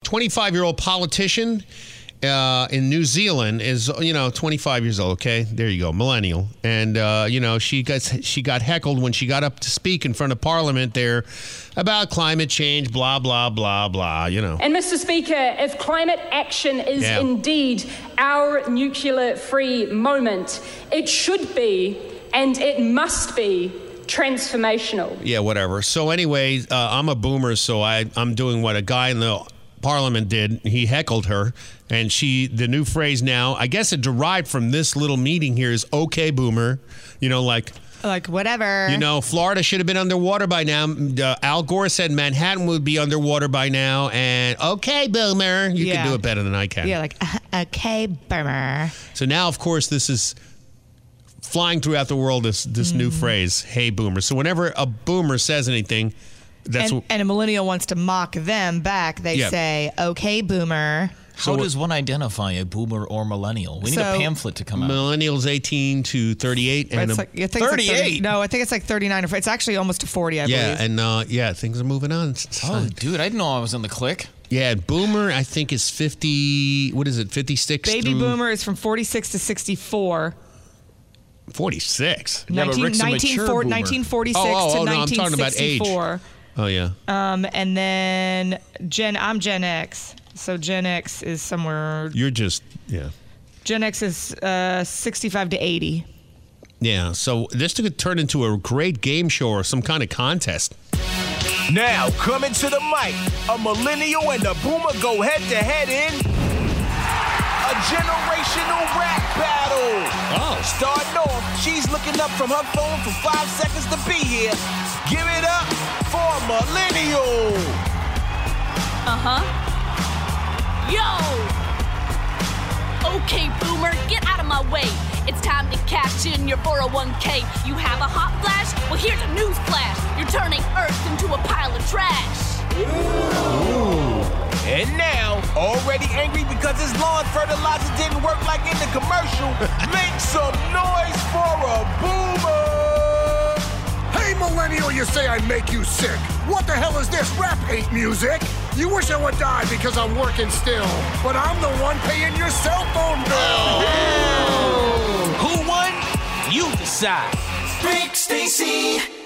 25-year-old politician in New Zealand is, 25 years old. Okay, there you go, millennial, and she got heckled when she got up to speak in front of Parliament there about climate change, blah blah blah blah. And Mr. Speaker, if climate action is indeed our nuclear-free moment, it should be and it must be transformational. Yeah, whatever. So anyway, I'm a boomer, so I'm doing what a guy in the Parliament did. He heckled her, and the new phrase now, I guess it derived from this little meeting here, is okay, boomer. Like whatever. Florida should have been underwater by now. Al Gore said Manhattan would be underwater by now, and okay, boomer. You can do it better than I can. Yeah, okay, boomer. So now, of course, this is flying throughout the world, this new phrase, hey, boomer. So whenever a boomer says anything, and a millennial wants to mock them back, they say, okay, boomer. How does one identify a boomer or millennial? We need a pamphlet to come out. Millennials 18 to 38. And 38? No, I think it's like 39. It's actually almost to 40, I believe. Yeah, and things are moving on. Dude, I didn't know I was in the clique. Yeah, boomer, I think, is 50, 56? Baby boomer is from 46 to 64. 46? 1946 to 1964. I'm talking about age. Oh, yeah. And then I'm Gen X. So Gen X is somewhere. You're just, Gen X is 65 to 80. Yeah, so this could turn into a great game show or some kind of contest. Now, coming to the mic, a millennial and a boomer go head-to-head in a generational rap battle. Oh. Starting off, she's looking up from her phone for 5 seconds to be here. Give it up for a millennial. Yo! Okay, boomer, get out of my way. It's time to cash in your 401k. You have a hot flash? Well, here's a news flash. You're turning Earth into a pile of trash. Ooh. And now, already angry because his lawn fertilizer didn't work like in the commercial, make some noise for a boomer. Hey, millennial, you say I make you sick. What the hell is this? Rap ain't music. You wish I would die because I'm working still, but I'm the one paying your cell phone bill. Who won? You decide. Rick Stacy.